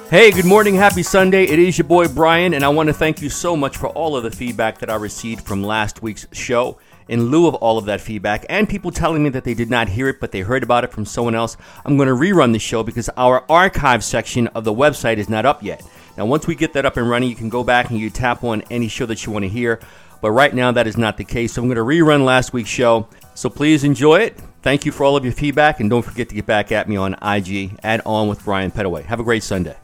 Hey, good morning. Happy Sunday. It is your boy Brian, and I want to thank you so much for all of the feedback that I received from last week's show. In lieu of all of that feedback and people telling me that they did not hear it, but they heard about it from someone else, I'm going to rerun the show because our archive section of the website is not up yet. Now, once we get that up and running, you can go back and you tap on any show that you want to hear. But right now, that is not the case. So I'm going to rerun last week's show. So please enjoy it. Thank you for all of your feedback. And don't forget to get back at me on IG at On with Brian Pettaway. Have a great Sunday.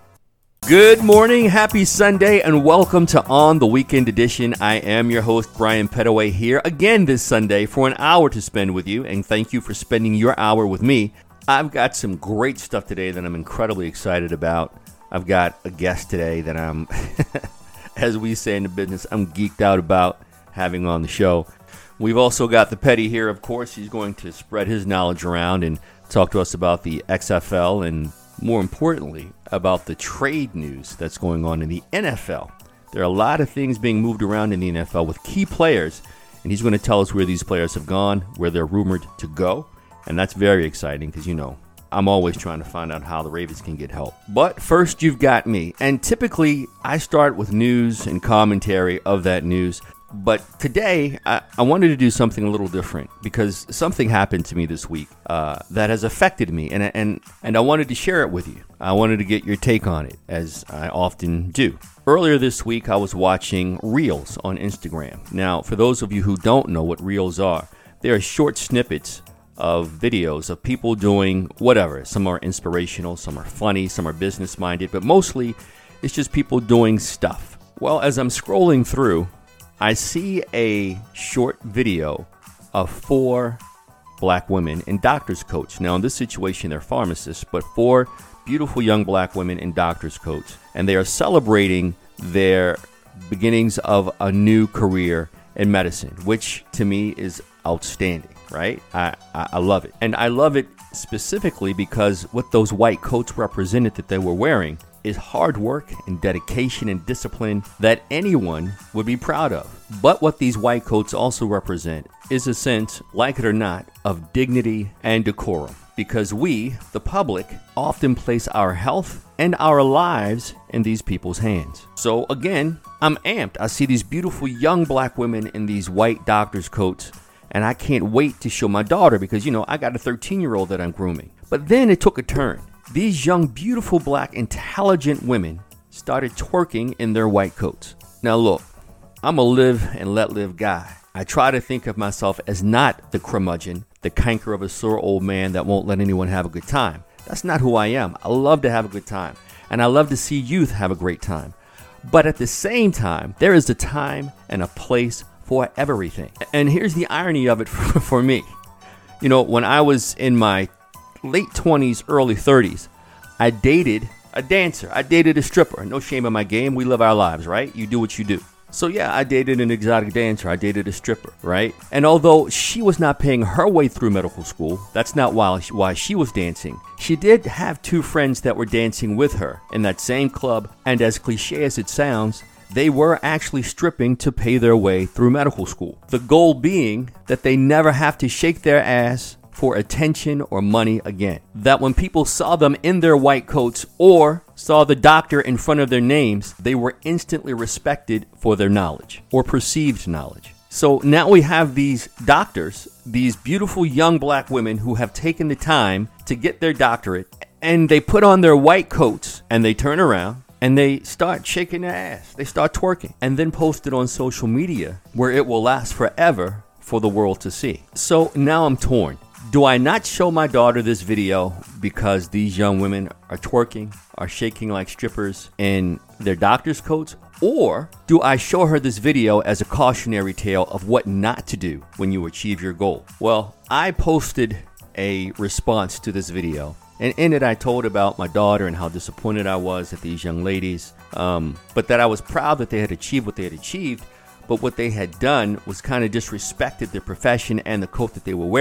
Good morning, happy Sunday, and welcome to On the Weekend Edition. I am your host, Brian Pettaway, here again this Sunday for an hour to spend with you, and thank you for spending your hour with me. I've got some great stuff today that I'm incredibly excited about. I've got a guest today that I'm, as we say in the business, I'm geeked out about having on the show. We've also got the Petty here, of course. He's going to spread his knowledge around and talk to us about the XFL and, more importantly, about the trade news that's going on in the NFL. There are a lot of things being moved around in the NFL with key players, and he's going to tell us where these players have gone, where they're rumored to go, and that's very exciting because, you know, I'm always trying to find out how the Ravens can get help. But first, you've got me, and typically I start with news and commentary of that news. But today, I wanted to do something a little different because something happened to me this week that has affected me, and I wanted to share it with you. I wanted to get your take on it, as I often do. Earlier this week, I was watching Reels on Instagram. Now, for those of you who don't know what Reels are, they are short snippets of videos of people doing whatever. Some are inspirational, some are funny, some are business-minded, but mostly it's just people doing stuff. Well, as I'm scrolling through, I see a short video of 4 black women in doctor's coats. Now, in this situation, they're pharmacists, but 4 beautiful young black women in doctor's coats. And they are celebrating their beginnings of a new career in medicine, which to me is outstanding, right? I love it. And I love it specifically because what those white coats represented that they were wearing is hard work and dedication and discipline that anyone would be proud of. But what these white coats also represent is a sense, like it or not, of dignity and decorum. Because we, the public, often place our health and our lives in these people's hands. So again, I'm amped. I see these beautiful young black women in these white doctor's coats, and I can't wait to show my daughter because, you know, I got a 13-year-old that I'm grooming. But then it took a turn. These young, beautiful, black, intelligent women started twerking in their white coats. Now look, I'm a live and let live guy. I try to think of myself as not the curmudgeon, the canker of a sore old man that won't let anyone have a good time. That's not who I am. I love to have a good time, and I love to see youth have a great time. But at the same time, there is a time and a place for everything. And here's the irony of it for me. You know, when I was in my late 20s, early 30s, I dated a dancer. I dated a stripper. No shame in my game. We live our lives, right? You do what you do. So yeah, I dated an exotic dancer. I dated a stripper, right? And although she was not paying her way through medical school, that's not why she was dancing. She did have 2 friends that were dancing with her in that same club. And as cliche as it sounds, they were actually stripping to pay their way through medical school. The goal being that they never have to shake their ass for attention or money again. That when people saw them in their white coats or saw the doctor in front of their names, they were instantly respected for their knowledge or perceived knowledge. So now we have these doctors, these beautiful young black women who have taken the time to get their doctorate, and they put on their white coats and they turn around and they start shaking their ass. They start twerking and then post it on social media where it will last forever for the world to see. So now I'm torn. Do I not show my daughter this video because these young women are twerking, are shaking like strippers in their doctor's coats? Or do I show her this video as a cautionary tale of what not to do when you achieve your goal? Well, I posted a response to this video, and in it I told about my daughter and how disappointed I was at these young ladies, but that I was proud that they had achieved what they had achieved. But what they had done was kind of disrespected their profession and the coat that they were wearing.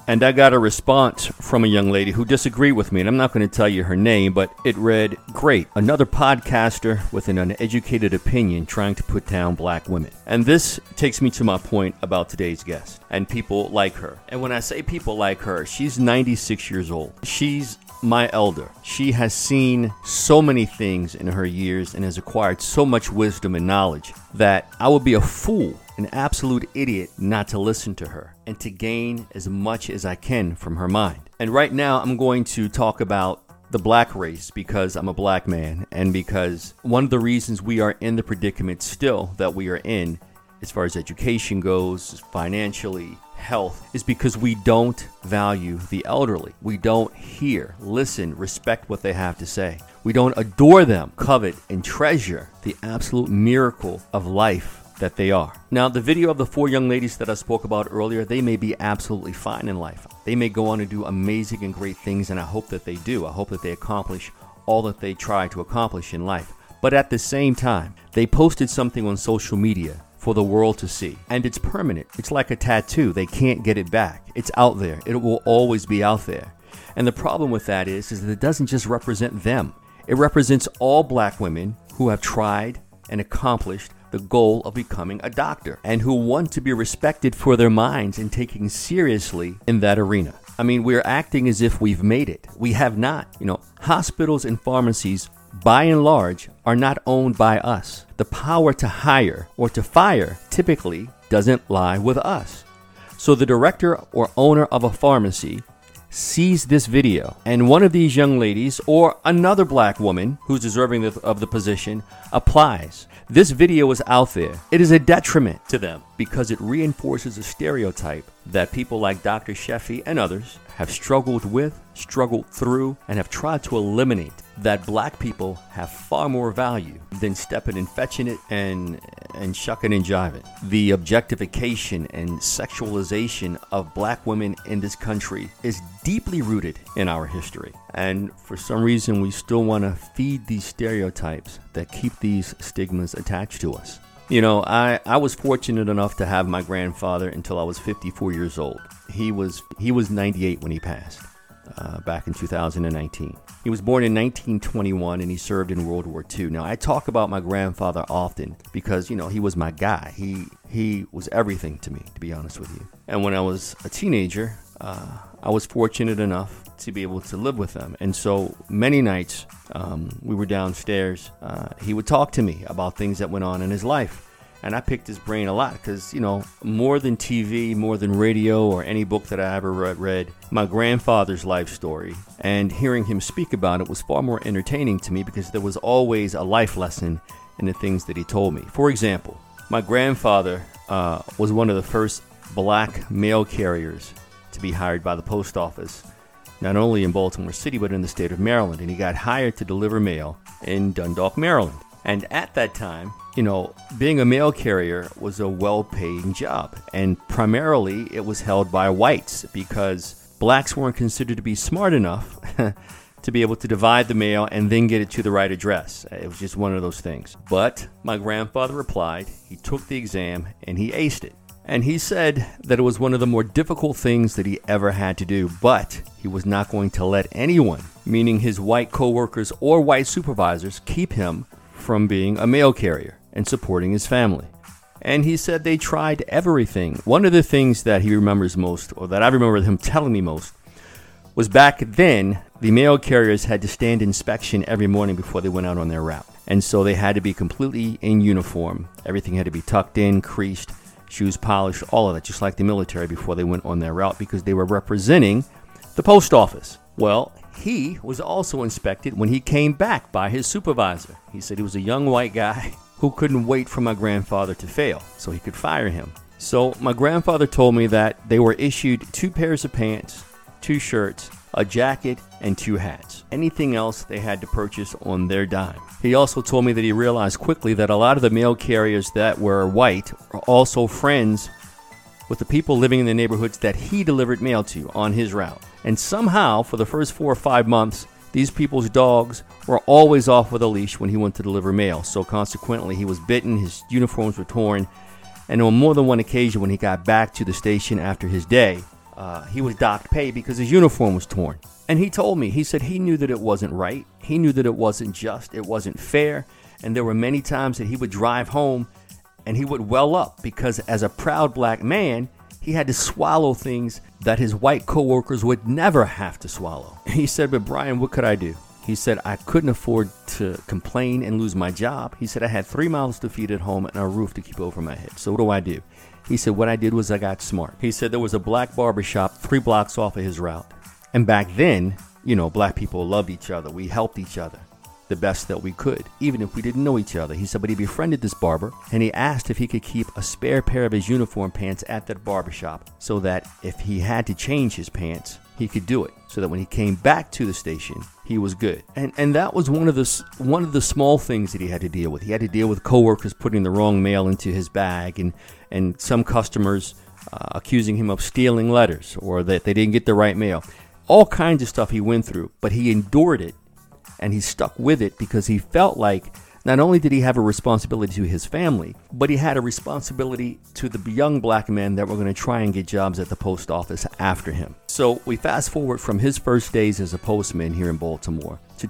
And I got a response from a young lady who disagreed with me, and I'm not going to tell you her name, but it read, "Great, another podcaster with an uneducated opinion trying to put down black women." And this takes me to my point about today's guest and people like her. And when I say people like her, she's 96 years old. She's my elder. She has seen so many things in her years and has acquired so much wisdom and knowledge that I would be a fool, an absolute idiot, not to listen to her and to gain as much as I can from her mind. And right now I'm going to talk about the black race because I'm a black man and because one of the reasons we are in the predicament still that we are in as far as education goes, financially, health, is because we don't value the elderly. We don't hear, listen, respect what they have to say. We don't adore them, covet, and treasure the absolute miracle of life that they are. Now, the video of the 4 young ladies that I spoke about earlier, they may be absolutely fine in life. They may go on to do amazing and great things, and I hope that they do. I hope that they accomplish all that they try to accomplish in life. But at the same time, they posted something on social media for the world to see. And it's permanent. It's like a tattoo. They can't get it back. It's out there. It will always be out there. And the problem with that is that it doesn't just represent them. It represents all black women who have tried and accomplished the goal of becoming a doctor and who want to be respected for their minds and taken seriously in that arena. I mean, we're acting as if we've made it. We have not. Hospitals and pharmacies, by and large, are not owned by us. The power to hire or to fire typically doesn't lie with us. So the director or owner of a pharmacy sees this video, and one of these young ladies or another black woman who's deserving of the position applies. This video is out there. It is a detriment to them because it reinforces a stereotype that people like Dr. Sheffy and others have struggled with, struggled through, and have tried to eliminate, that black people have far more value than stepping and fetching it and shucking and jiving. The objectification and sexualization of black women in this country is deeply rooted in our history. And for some reason, we still want to feed these stereotypes that keep these stigmas attached to us. I was fortunate enough to have my grandfather until I was 54 years old. He was 98 when he passed, back in 2019. He was born in 1921 and he served in World War II. Now, I talk about my grandfather often because, he was my guy. He was everything to me, to be honest with you. And when I was a teenager, I was fortunate enough to be able to live with them. And so many nights we were downstairs. He would talk to me about things that went on in his life. And I picked his brain a lot because, more than TV, more than radio or any book that I ever read, my grandfather's life story and hearing him speak about it was far more entertaining to me because there was always a life lesson in the things that he told me. For example, my grandfather was one of the first black mail carriers to be hired by the post office, not only in Baltimore City, but in the state of Maryland. And he got hired to deliver mail in Dundalk, Maryland. And at that time, being a mail carrier was a well-paying job. And primarily, it was held by whites because blacks weren't considered to be smart enough to be able to divide the mail and then get it to the right address. It was just one of those things. But my grandfather replied, he took the exam, and he aced it. And he said that it was one of the more difficult things that he ever had to do, but he was not going to let anyone, meaning his white coworkers or white supervisors, keep him from being a mail carrier and supporting his family. And he said they tried everything. One of the things that he remembers most, or that I remember him telling me most, was back then, the mail carriers had to stand inspection every morning before they went out on their route. And so they had to be completely in uniform. Everything had to be tucked in, creased, shoes polished, all of that, just like the military before they went on their route because they were representing the post office. Well, he was also inspected when he came back by his supervisor. He said he was a young white guy who couldn't wait for my grandfather to fail so he could fire him. So my grandfather told me that they were issued 2 pairs of pants, 2 shirts, a jacket, and 2 hats. Anything else they had to purchase on their dime. He also told me that he realized quickly that a lot of the mail carriers that were white were also friends with the people living in the neighborhoods that he delivered mail to on his route. And somehow, for the first 4 or 5 months, these people's dogs were always off with a leash when he went to deliver mail. So consequently, he was bitten, his uniforms were torn, and on more than one occasion when he got back to the station after his day, he was docked pay because his uniform was torn. And he told me, he said he knew that it wasn't right. He knew that it wasn't just, it wasn't fair. And there were many times that he would drive home and he would well up because as a proud black man, he had to swallow things that his white coworkers would never have to swallow. He said, but Brian, what could I do? He said, I couldn't afford to complain and lose my job. He said, I had 3 mouths to feed at home and a roof to keep over my head. So what do? He said, what I did was I got smart. He said there was a black barber shop 3 blocks off of his route. And back then, black people loved each other. We helped each other the best that we could, even if we didn't know each other. He said, but he befriended this barber and he asked if he could keep a spare pair of his uniform pants at that barbershop so that if he had to change his pants, he could do it. So that when he came back to the station, he was good. And that was one of the small things that he had to deal with. He had to deal with coworkers putting the wrong mail into his bag and some customers accusing him of stealing letters or that they didn't get the right mail. All kinds of stuff he went through, but he endured it and he stuck with it because he felt like not only did he have a responsibility to his family, but he had a responsibility to the young black men that were going to try and get jobs at the post office after him. So we fast forward from his first days as a postman here in Baltimore to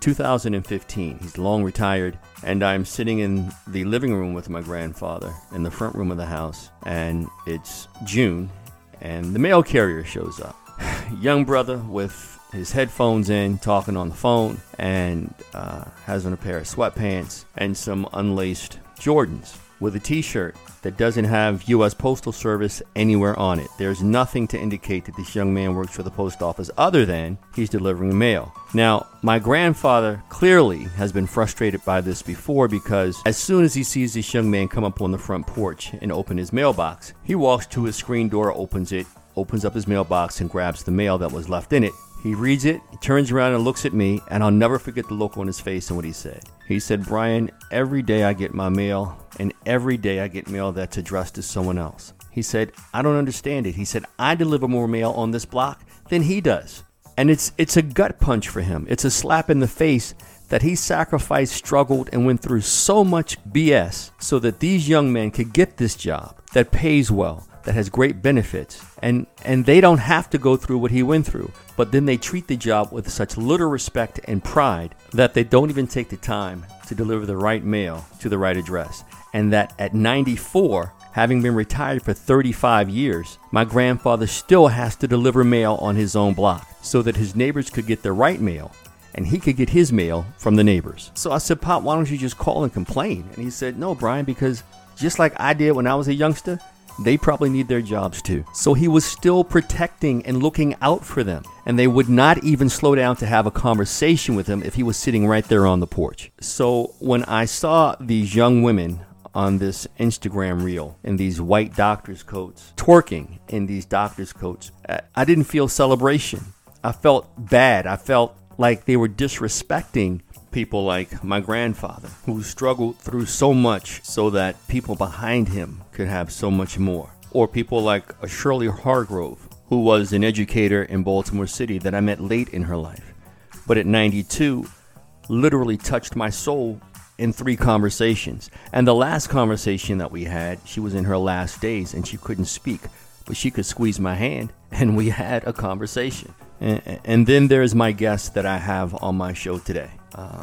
2015. He's long retired, and I'm sitting in the living room with my grandfather in the front room of the house, and it's June, and the mail carrier shows up. Young brother with his headphones in, talking on the phone, and has on a pair of sweatpants and some unlaced Jordans with a t-shirt that doesn't have U.S. Postal Service anywhere on it. There's nothing to indicate that this young man works for the post office other than he's delivering mail. Now, my grandfather clearly has been frustrated by this before because as soon as he sees this young man come up on the front porch and open his mailbox, he walks to his screen door, opens up his mailbox and grabs the mail that was left in it. He reads it, he turns around and looks at me, and I'll never forget the look on his face and what he said. He said, Brian, every day I get my mail, and every day I get mail that's addressed to someone else. He said, I don't understand it. He said, I deliver more mail on this block than he does. And it's a gut punch for him. It's a slap in the face that he sacrificed, struggled, and went through so much BS so that these young men could get this job that pays well, that has great benefits, and they don't have to go through what he went through. But then they treat the job with such little respect and pride that they don't even take the time to deliver the right mail to the right address. And that at 94, having been retired for 35 years, my grandfather still has to deliver mail on his own block so that his neighbors could get the right mail and he could get his mail from the neighbors. So I said, Pop, why don't you just call and complain? And he said, no, Brian, because just like I did when I was a youngster, they probably need their jobs too. So he was still protecting and looking out for them. And they would not even slow down to have a conversation with him if he was sitting right there on the porch. So when I saw these young women on this Instagram reel in these white doctor's coats, twerking in these doctor's coats, I didn't feel celebration. I felt bad. I felt like they were disrespecting people like my grandfather, who struggled through so much so that people behind him could have so much more. Or people like a Shirley Hargrove, who was an educator in Baltimore City that I met late in her life, but at 92 literally touched my soul in 3 conversations. And the last conversation that we had, she was in her last days and she couldn't speak, but she could squeeze my hand and we had a conversation. And then there's my guest that I have on my show today,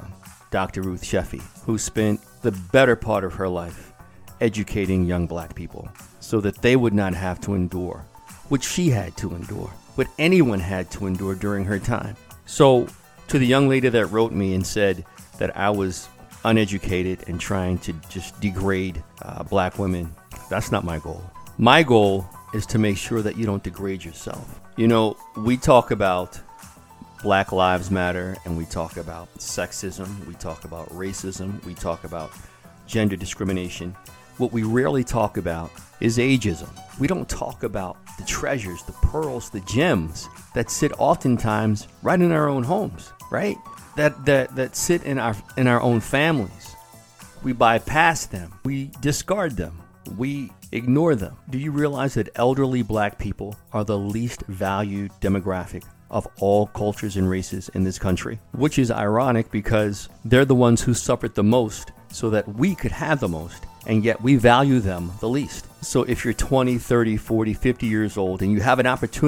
Dr. Ruth Sheffy, who spent the better part of her life educating young black people so that they would not have to endure what she had to endure, what anyone had to endure during her time. So to the young lady that wrote me and said that I was uneducated and trying to just degrade black women, that's not my goal. My goal is to make sure that you don't degrade yourself. You know, we talk about Black Lives Matter and we talk about sexism, we talk about racism, we talk about gender discrimination. What we rarely talk about is ageism. We don't talk about the treasures, the pearls, the gems that sit oftentimes right in our own homes, right? That sit in our own families. We bypass them. We discard them. We ignore them. Do you realize that elderly black people are the least valued demographic of all cultures and races in this country? Which is ironic because they're the ones who suffered the most so that we could have the most, and yet we value them the least. So if you're 20, 30, 40, 50 years old and you have an opportunity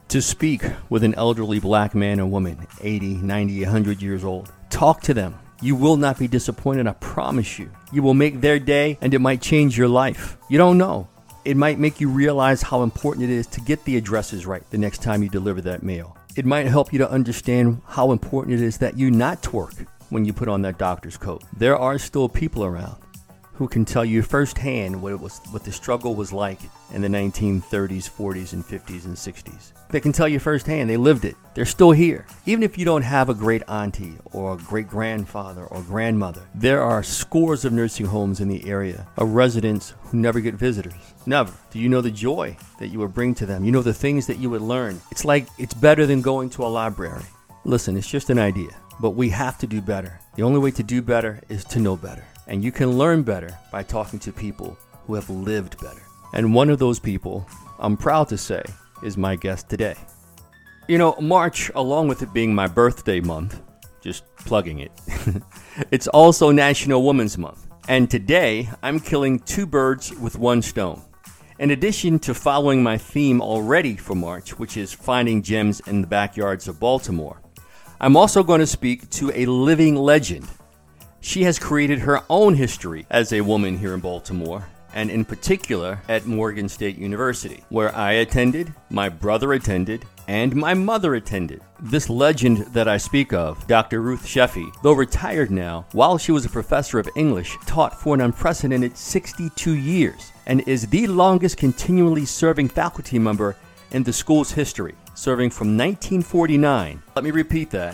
to speak with an elderly black man or woman, 80, 90, 100 years old. Talk to them. You will not be disappointed, I promise you. You will make their day, and it might change your life. You don't know. It might make you realize how important it is to get the addresses right the next time you deliver that mail. It might help you to understand how important it is that you not twerk when you put on that doctor's coat. There are still people around who can tell you firsthand what the struggle was like in the 1930s, 40s, and 50s and 60s. They can tell you firsthand. They lived it. They're still here. Even if you don't have a great auntie or a great grandfather or grandmother, there are scores of nursing homes in the area of residents who never get visitors. Never. Do you know the joy that you would bring to them? You know the things that you would learn. It's like it's better than going to a library. Listen, it's just an idea, but we have to do better. The only way to do better is to know better. And you can learn better by talking to people who have lived better. And one of those people, I'm proud to say, is my guest today. You know, March, along with it being my birthday month, just plugging it, it's also National Women's Month. And today, I'm killing two birds with one stone. In addition to following my theme already for March, which is finding gems in the backyards of Baltimore, I'm also going to speak to a living legend. She has created her own history as a woman here in Baltimore, and in particular at Morgan State University, where I attended, my brother attended, and my mother attended. This legend that I speak of, Dr. Ruth Sheffy, though retired now, while she was a professor of English, taught for an unprecedented 62 years and is the longest continually serving faculty member in the school's history, serving from 1949. Let me repeat that.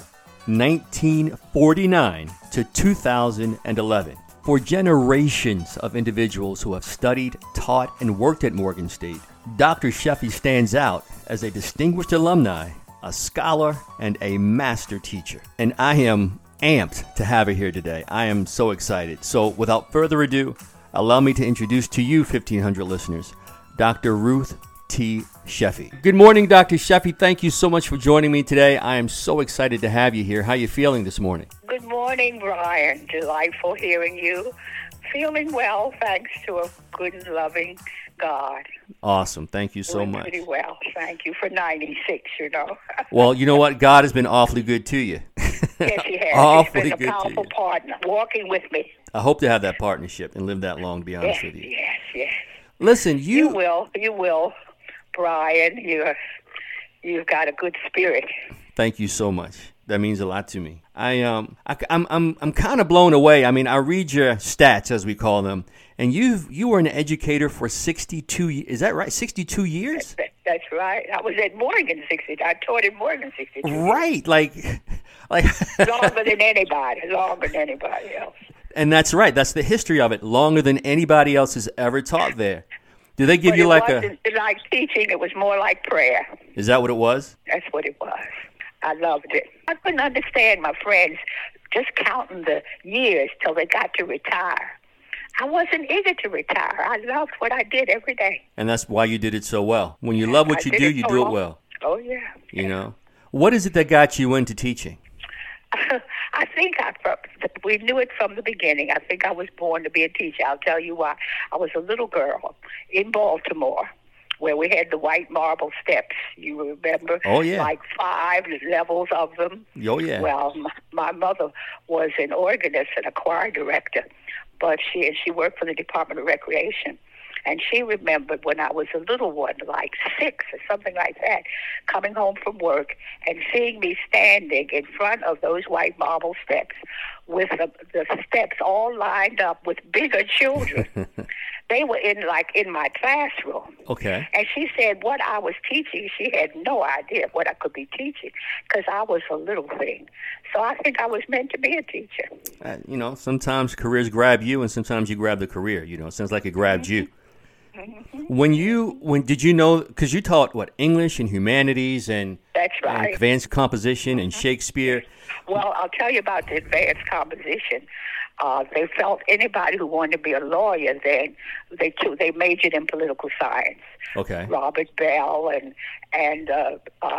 1949 to 2011. For generations of individuals who have studied, taught, and worked at Morgan State, Dr. Sheffy stands out as a distinguished alumni, a scholar, and a master teacher. And I am amped to have her here today. I am so excited. So without further ado, allow me to introduce to you, 1,500 listeners, Dr. Ruth T. Sheffy. Good morning, Dr. Sheffy. Thank you so much for joining me today. I am so excited to have you here. How are you feeling this morning? Good morning, Brian. Delightful hearing you. Feeling well, thanks to a good and loving God. Awesome. Thank you so much. Pretty well. Thank you for 96, you know. Well, you know what? God has been awfully good to you. Yes, he has. Awfully He's been good a powerful partner, walking with me. I hope to have that partnership and live that long, to be honest with you. Yes. Listen, You will, Brian. You've got a good spirit. Thank you so much. That means a lot to me. I'm kind of blown away. I mean, I read your stats, as we call them, and you were an educator for 62 years. Is that right? 62 years? That's right. I was at Morgan 60. I taught at Morgan 62. Right, like longer than anybody else. And that's right. That's the history of it. Longer than anybody else has ever taught there. Do they give you like wasn't like teaching? It was more like prayer. Is that what it was? That's what it was. I loved it. I couldn't understand my friends just counting the years till they got to retire. I wasn't eager to retire. I loved what I did every day. And that's why you did it so well. When you love what you do, you do it well. Oh, yeah. You know? What is it that got you into teaching? I think we knew it from the beginning. I think I was born to be a teacher. I'll tell you why. I was a little girl in Baltimore where we had the white marble steps. You remember? Oh, yeah. Like 5 levels of them. Oh, yeah. Well, my mother was an organist and a choir director, but she worked for the Department of Recreation. And she remembered when I was a little one, like 6 or something like that, coming home from work and seeing me standing in front of those white marble steps with the steps all lined up with bigger children. They were in my classroom. Okay. And she said what I was teaching, she had no idea what I could be teaching because I was a little thing. So I think I was meant to be a teacher. Sometimes careers grab you and sometimes you grab the career. You know, it sounds like it grabbed you. Mm-hmm. When did you know, because you taught English and humanities and that's right, and advanced composition and Shakespeare. Well, I'll tell you about the advanced composition. They felt anybody who wanted to be a lawyer then they majored in political science. Okay. Robert Bell and a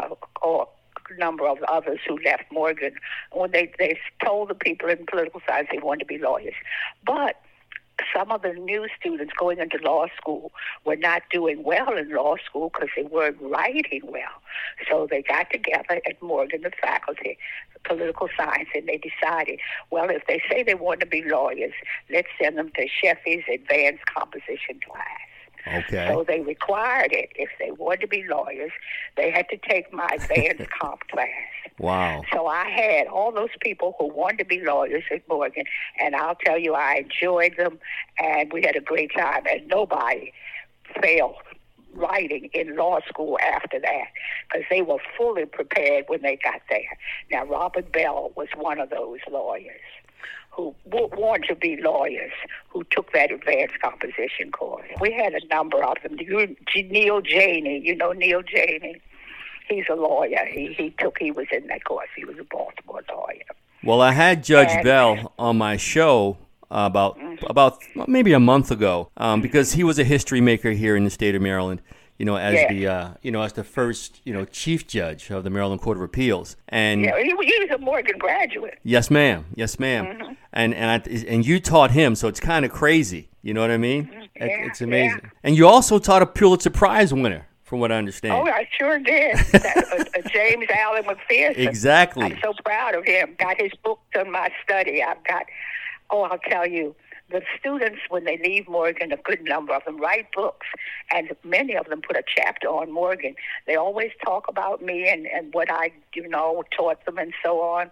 number of others who left Morgan when they told the people in political science they wanted to be lawyers, but some of the new students going into law school were not doing well in law school because they weren't writing well. So they got together at Morgan, the faculty, political science, and they decided, well, if they say they want to be lawyers, let's send them to Sheffie's advanced composition class. Okay. So they required it. If they wanted to be lawyers, they had to take my advanced comp class. Wow. So I had all those people who wanted to be lawyers at Morgan, and I'll tell you, I enjoyed them, and we had a great time, and nobody failed writing in law school after that because they were fully prepared when they got there. Now, Robert Bell was one of those lawyers who wanted to be lawyers, who took that advanced composition course. We had a number of them. Neil Janey, you know Neil Janey? He's a lawyer. He was in that course. He was a Baltimore lawyer. Well, I had Judge Bell on my show about maybe a month ago because he was a history maker here in the state of Maryland. As the first, chief judge of the Maryland Court of Appeals, and he was a Morgan graduate. Yes, ma'am. Mm-hmm. And you taught him, so it's kind of crazy. You know what I mean? Yeah, it's amazing. Yeah. And you also taught a Pulitzer Prize winner, from what I understand. Oh, I sure did. James Allen McPherson. Exactly. I'm so proud of him. Got his books on my study. I'll tell you. The students, when they leave Morgan, a good number of them write books, and many of them put a chapter on Morgan. They always talk about me and what I, taught them and so on.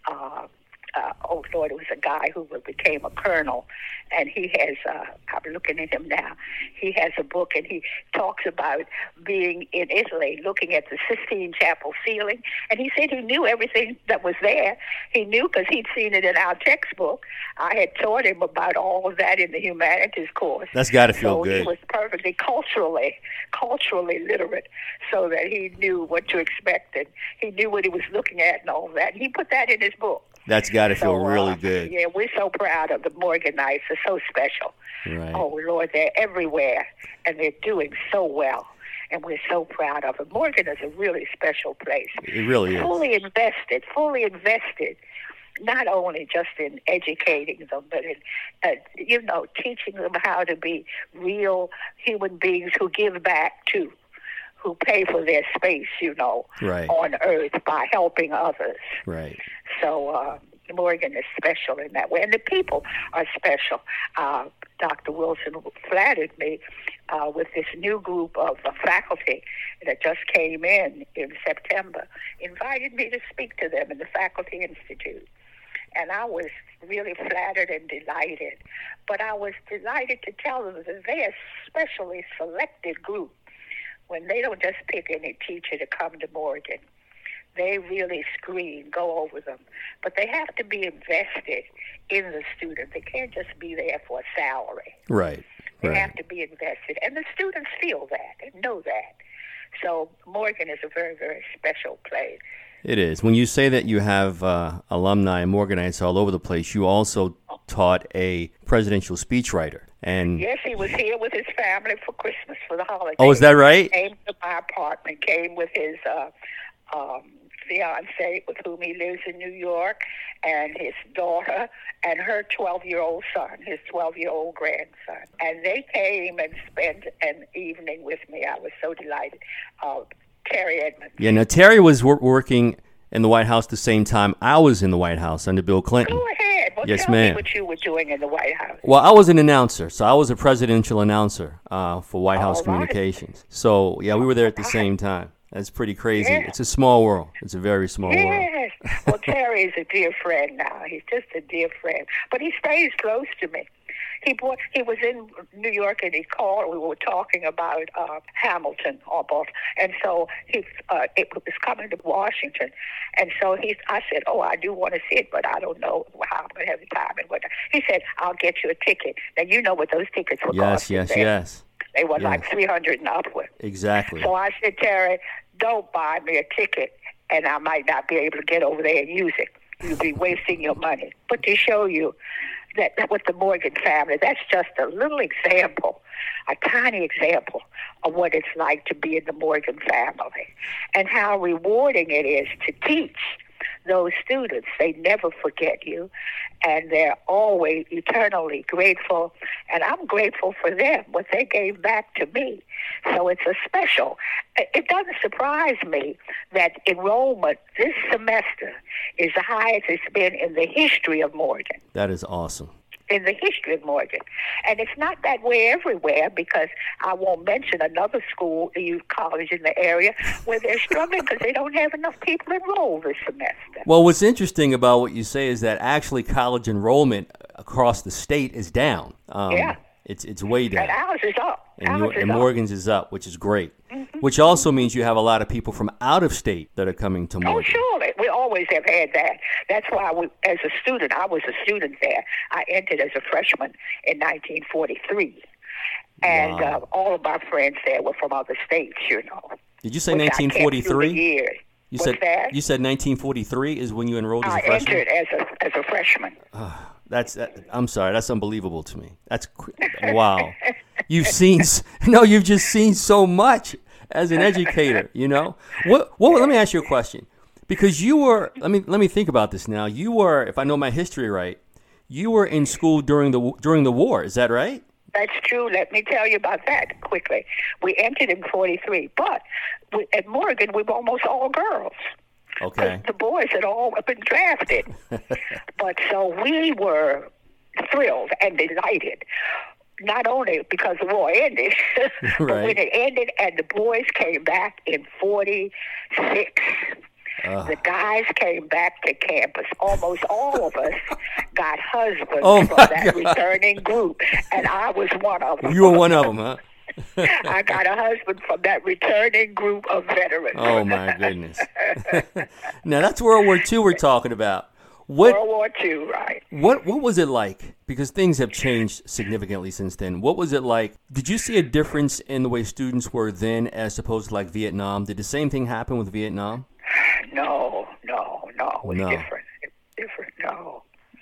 It was a guy who became a colonel, and he has, I'm looking at him now, he has a book, and he talks about being in Italy, looking at the Sistine Chapel ceiling, and he said he knew everything that was there. He knew because he'd seen it in our textbook. I had taught him about all of that in the humanities course. That's got to feel good. So he was perfectly culturally literate, so that he knew what to expect, and he knew what he was looking at and all that. He put that in his book. That's got to feel really good. Yeah, we're so proud of the Morganites. They're so special. Right. Oh, Lord, they're everywhere, and they're doing so well, and we're so proud of them. Morgan is a really special place. It really is. Fully invested, not only just in educating them, but in, teaching them how to be real human beings who give back too, who pay for their space, right. on earth by helping others. Right. So Morgan is special in that way, and the people are special. Dr. Wilson flattered me with this new group of faculty that just came in September, invited me to speak to them in the Faculty Institute. And I was really flattered and delighted. But I was delighted to tell them that they're a specially selected group. When they don't just pick any teacher to come to Morgan, they really screen, go over them. But they have to be invested in the student. They can't just be there for a salary. Right. They have to be invested. And the students feel that and know that. So Morgan is a very, very special place. It is. When you say that you have alumni and Morganites all over the place, you also taught a presidential speechwriter. And yes, he was here with his family for Christmas, for the holidays. Oh, is that right? Came to my apartment, came with his fiance, with whom he lives in New York, and his daughter, and her 12-year-old son, his 12-year-old grandson. And they came and spent an evening with me. I was so delighted. Terry Edmonds. Yeah, now Terry was working in the White House the same time I was in the White House under Bill Clinton. Go ahead. Well, yes, tell ma'am. me what you were doing in the White House. Well, I was an announcer, so I was a presidential announcer for White House All right. Communications. So, yeah, we were there at the same time. That's pretty crazy. Yeah. It's a small world. It's a very small world. Yes. Well, Terry is a dear friend now. He's just a dear friend. But he stays close to me. He was in New York and he called. We were talking about Hamilton or both, and so it was coming to Washington, and so I said, "Oh, I do want to see it, but I don't know how I'm going to have the time and what." He said, "I'll get you a ticket." Now you know what those tickets were costing. Yes. They were like $300 and upward. Exactly. So I said, Terry, don't buy me a ticket, and I might not be able to get over there and use it. You'll be wasting your money. But to show you that with the Morgan family, that's just a little example, a tiny example of what it's like to be in the Morgan family and how rewarding it is to teach those students. They never forget you, and they're always eternally grateful. And I'm grateful for them, what they gave back to me. So it's a special. It doesn't surprise me that enrollment this semester is the highest it's been in the history of Morgan. That is awesome. In the history of Morgan. And it's not that way everywhere, because I won't mention another school, college in the area, where they're struggling because they don't have enough people enrolled this semester. Well, what's interesting about what you say is that actually college enrollment across the state is down. Yeah. It's way down. And ours is up. And Morgan's is up, which is great. Mm-hmm. Which also means you have a lot of people from out of state that are coming to Morgan. Oh, surely. We always have had that. That's why, as a student, I was a student there. I entered as a freshman in 1943. And Wow. All of my friends there were from other states, Did you say 1943? You said that? You said 1943 is when you enrolled as a freshman? I entered as a freshman. I'm sorry, that's unbelievable to me. Wow. You've just seen so much as an educator, What let me ask you a question. Because you were, let me think about this now. You were, if I know my history right, you were in school during the war, is that right? That's true. Let me tell you about that quickly. We entered in 43, but at Morgan, we were almost all girls. Okay. The boys had all been drafted. But so we were thrilled and delighted, not only because the war ended, but when it ended and the boys came back in 46. The guys came back to campus. Almost all of us got husbands from that returning group, and I was one of them. You were one of them, huh? I got a husband from that returning group of veterans. Oh, my goodness. Now, that's World War II we're talking about. World War II, right. What was it like? Because things have changed significantly since then. What was it like? Did you see a difference in the way students were then as opposed to like Vietnam? Did the same thing happen with Vietnam? No. It was different. No.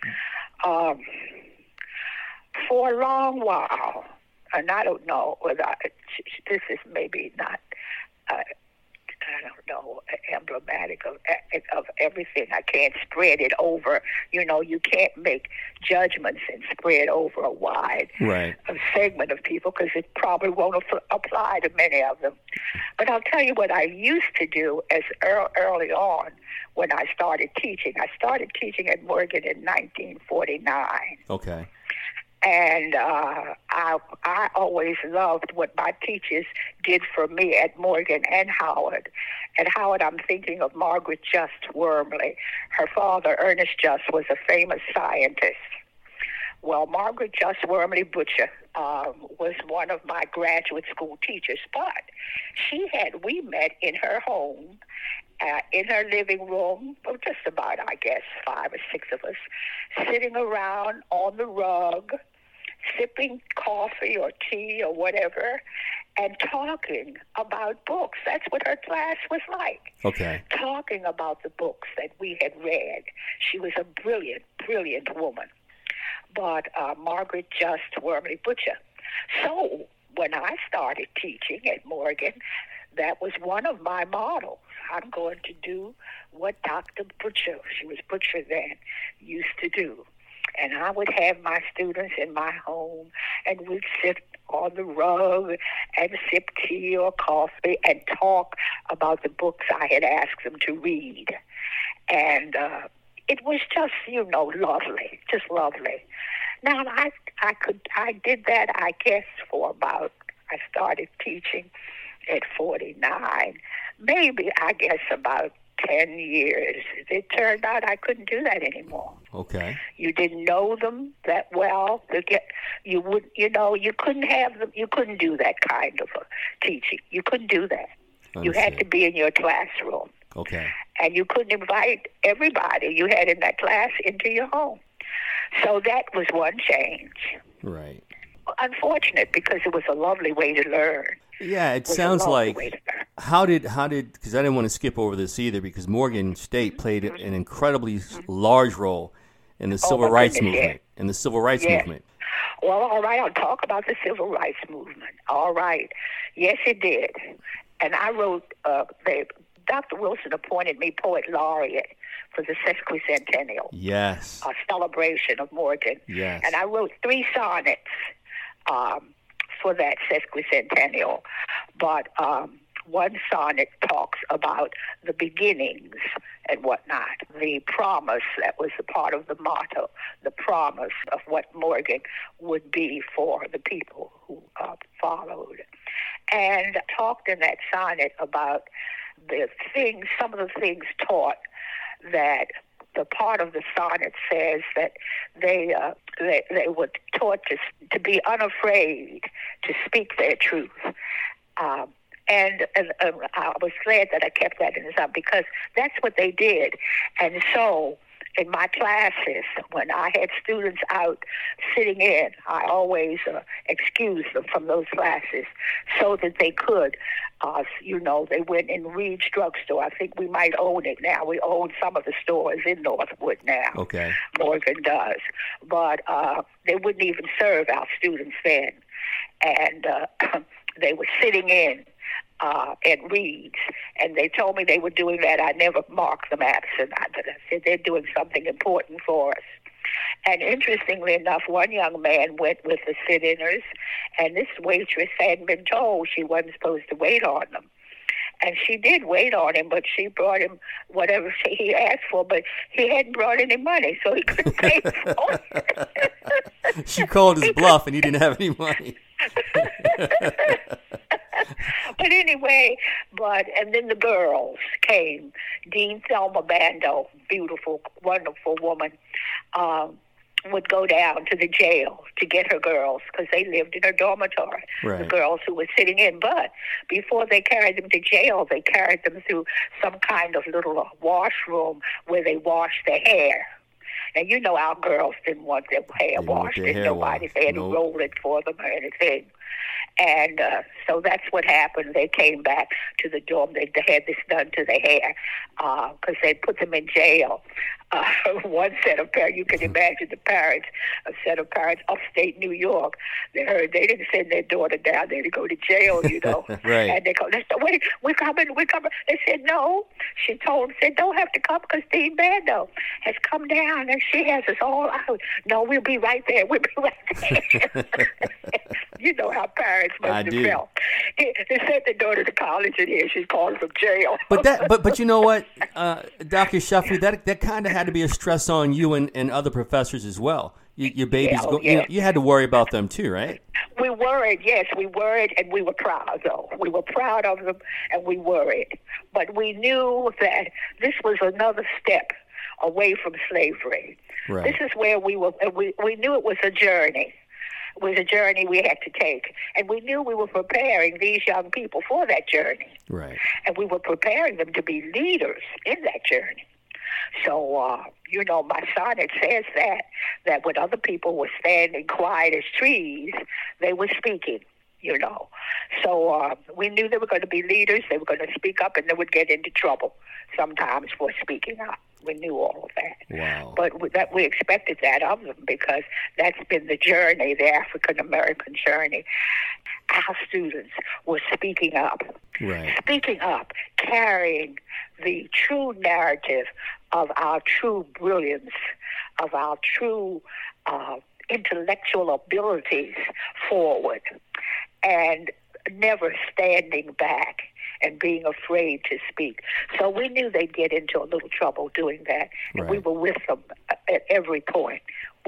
For a long while, and I don't know whether this is maybe not, I don't know, emblematic of everything. I can't spread it over. You can't make judgments and spread over a wide segment of people, because it probably won't apply to many of them. But I'll tell you what I used to do as early on when I started teaching. I started teaching at Morgan in 1949. Okay. And I always loved what my teachers did for me at Morgan and Howard. At Howard, I'm thinking of Margaret Just Wormley. Her father, Ernest Just, was a famous scientist. Well, Margaret Just Wormley Butcher was one of my graduate school teachers, but we met in her home, in her living room, just about, I guess, 5 or 6 of us, sitting around on the rug, sipping coffee or tea or whatever, and talking about books. That's what her class was like. Okay. Talking about the books that we had read. She was a brilliant, brilliant woman. But Margaret Just Wormley Butcher. So when I started teaching at Morgan, that was one of my models. I'm going to do what Dr. Butcher, she was Butcher then, used to do. And I would have my students in my home, and we'd sit on the rug and sip tea or coffee and talk about the books I had asked them to read. And it was just, lovely, just lovely. Now, I did that, I guess, I started teaching at 49, maybe, I guess, about 10 years. It turned out I couldn't do that anymore. Okay. You didn't know them that well. You couldn't have them. You couldn't do that kind of a teaching. You couldn't do that. You had to be in your classroom. Okay. And you couldn't invite everybody you had in that class into your home. So that was one change. Right. Unfortunate, because it was a lovely way to learn. Yeah, it sounds like, how did, because I didn't want to skip over this either, because Morgan State played an incredibly large role in the civil rights movement. In the civil rights movement. Well, all right, I'll talk about the civil rights movement. All right. Yes, it did. And I wrote, Dr. Wilson appointed me poet laureate for the sesquicentennial. Yes. Celebration of Morgan. Yes. And I wrote 3 sonnets for that sesquicentennial. But one sonnet talks about the beginnings and whatnot, the promise that was a part of the motto, the promise of what Morgan would be for the people who followed. And talked in that sonnet about the things, some of the things taught that the part of the sonnet says that they were taught to be unafraid to speak their truth. And I was glad that I kept that in the song because that's what they did. And so in my classes, when I had students out sitting in, I always excused them from those classes so that they could, they went in Reed's drugstore. I think we might own it now. We own some of the stores in Northwood now. Okay. Morgan does. But they wouldn't even serve our students then. And they were sitting in at Reed's, and they told me they were doing that. I never marked them absent. I said they're doing something important for us. And interestingly enough, one young man went with the sit-inners, and this waitress hadn't been told she wasn't supposed to wait on them. And she did wait on him, but she brought him whatever he asked for, but he hadn't brought any money, so he couldn't pay for it. She called his bluff, and he didn't have any money. But anyway, and then the girls came. Dean Thelma Bando, beautiful, wonderful woman, would go down to the jail to get her girls because they lived in her dormitory, right. The girls who were sitting in. But before they carried them to jail, they carried them through some kind of little washroom where they washed their hair. And you know our girls didn't want their hair washed, and nobody had to roll it for them or anything. And so that's what happened. They came back to the dorm. They had this done to their hair because they put them in jail. One set of parents, you can imagine the parents, a set of parents upstate New York, they didn't send their daughter down there to go to jail, Right. And they said, wait, we're coming. They said, no. She told them, said, don't have to come because Dean Bando has come down and she has us all out. No, we'll be right there. We'll be right there. You know how parents must have felt. They sent their daughter to college, and here she's calling from jail. But you know what, Dr. Shuffrey, that kind of had to be a stress on you and other professors as well. Your babies, you had to worry about them too, right? We worried, yes, and we were proud, though. We were proud of them, and we worried. But we knew that this was another step away from slavery. Right. This is where we knew it was a journey. It was a journey we had to take. And we knew we were preparing these young people for that journey. Right. And we were preparing them to be leaders in that journey. So, my sonnet says that when other people were standing quiet as trees, they were speaking, So we knew they were going to be leaders. They were going to speak up, and they would get into trouble sometimes for speaking up. We knew all of that. Wow. But we expected that of them because that's been the journey, the African-American journey. Our students were speaking up. Right. Speaking up, carrying the true narrative of our true brilliance, of our true intellectual abilities forward, and never standing back and being afraid to speak. So we knew they'd get into a little trouble doing that. And right. We were with them at every point,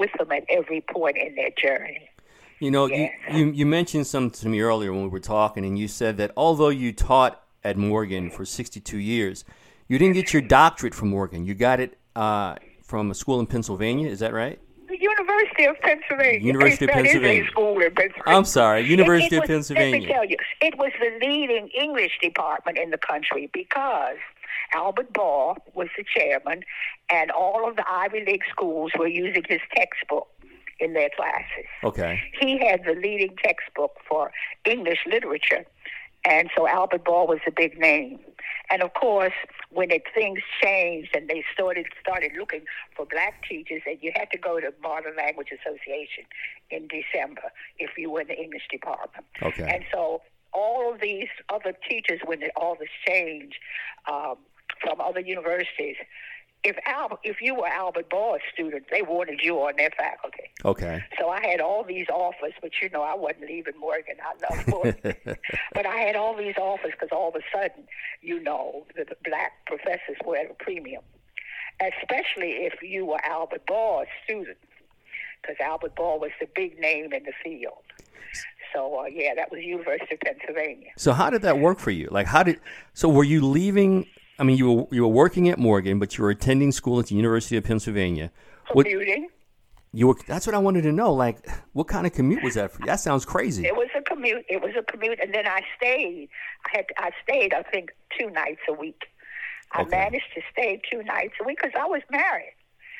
in their journey. Yes. You mentioned something to me earlier when we were talking, and you said that although you taught at Morgan for 62 years, you didn't get your doctorate from Morgan. You got it from a school in Pennsylvania. Is that right? University of Pennsylvania. University of Pennsylvania. Is a school in Pennsylvania. I'm sorry, University of Pennsylvania. Let me tell you, it was the leading English department in the country because Albert Ball was the chairman, and all of the Ivy League schools were using his textbook in their classes. Okay. He had the leading textbook for English literature, and so Albert Ball was a big name. And of course, when things changed and they started looking for black teachers, and you had to go to Modern Language Association in December if you were in the English department. Okay. And so all of these other teachers, when all this changed from other universities, if you were Albert Bohr's student, they wanted you on their faculty. Okay. So I had all these offers, but I wasn't leaving Morgan. I love Morgan. But I had all these offers because all of a sudden, the black professors were at a premium, especially if you were Albert Bohr's student, because Albert Bohr was the big name in the field. So, that was University of Pennsylvania. So how did that work for you? Like, so were you leaving? I mean, you were working at Morgan, but you were attending school at the University of Pennsylvania. Commuting. That's what I wanted to know. Like, what kind of commute was that for you? That sounds crazy. It was a commute. And then I stayed. I stayed, I think, 2 nights a week. I managed to stay 2 nights a week because I was married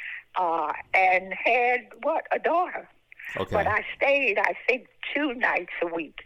and had, a daughter. Okay. But I stayed, I think, 2 nights a week